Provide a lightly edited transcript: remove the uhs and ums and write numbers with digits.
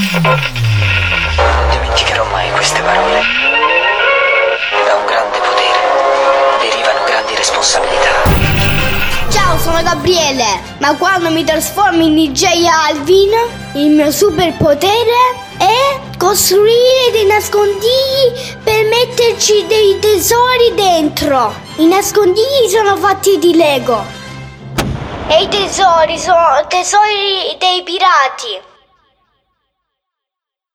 Non dimenticherò mai queste parole. Da un grande potere derivano grandi responsabilità. Ciao, sono Gabriele, ma quando mi trasformo in DJ Alvin, il mio superpotere è costruire dei nascondigli per metterci dei tesori dentro. I nascondigli sono fatti di Lego e i tesori sono tesori dei pirati.